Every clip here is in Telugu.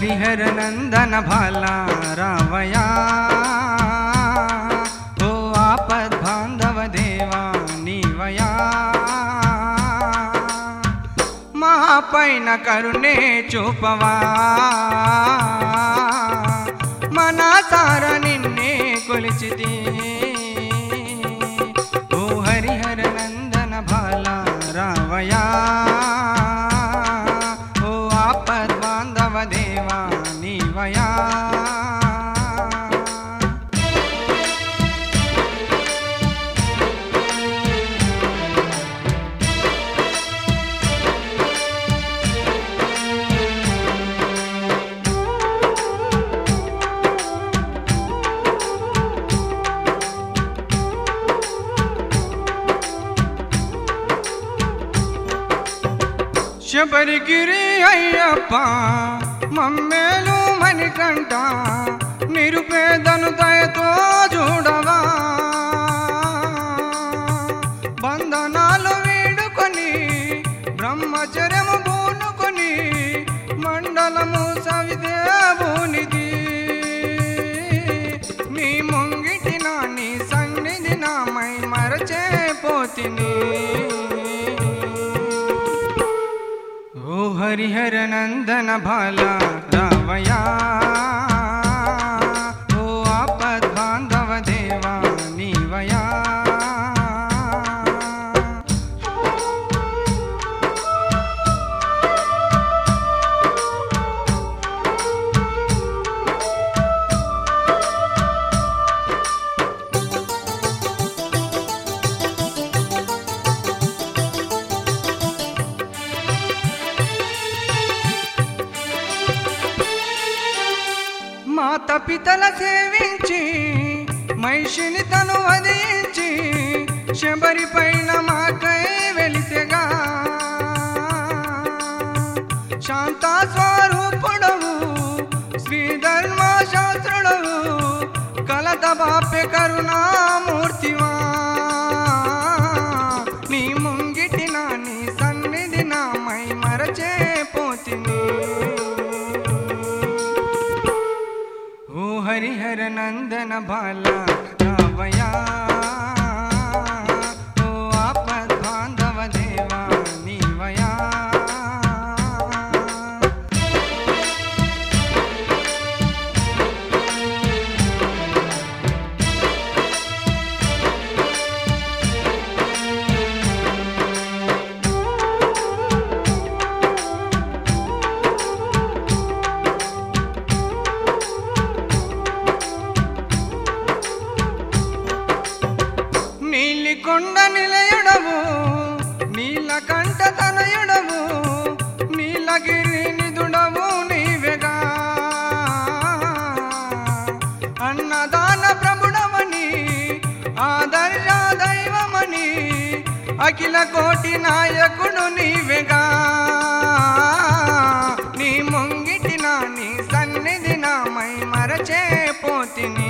हरिहर नंदन भाला रावया ओ आपद बांधव देवा नीवया मापैन करुणे चूपवा मनसार निन्ने कोलिचिति ओ हरिहर नंदन भाला रावया ओ आपद बांधव देवा नीवया శబరిగిరి అయ్యప్ప మమ్మేలు మణికంఠ నిరుపేదను దయతో చూడవా బంధనాలు వీడుకొని బ్రహ్మచర్యము పూనుకొని మండలము సవిదేవునిది నీ ముంగిటి నీ సన్నిధి నామై మరచే పోతిని ओ हरिहर नंदन भाला रावया ओ आपद बांधव देवा नीवया మాత పితల సేవించి మహిషిని తను వధించి శబరి పైన మాకై వెలిసెగా శాంతా స్వరూపుడవు శ్రీధర్మ శాస్త్రుడవు కలత బాప్య కరుణామూర్తివా నీ ముంగిటి నీ సన్నిధి నామై మరచే పోతిని हरिहर नंदन भाला रावया ओ आपद बांधव देवा नीवया నీలికొండ నిలయుడవు నీలకంఠ తనయుడవు నీలగిరి నిధుడవు నీవెగా అన్నదాన ప్రభుడవని ఆదర్శ దైవమని అఖిల కోటి నాయకుడు నీవెగా నీ ముంగిటి నీ సన్నిధి నామై మరచే పోతిని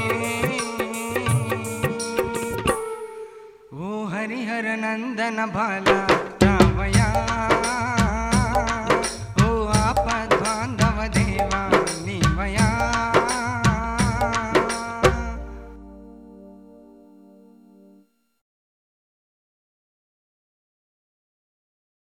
हरिहर नंदन भाला रावया।